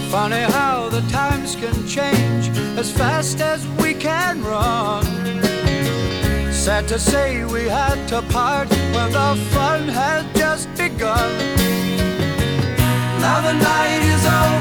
Funny how the times can change as fast as we can run. Sad to say we had to part when the fun had just begun. Now the night is over.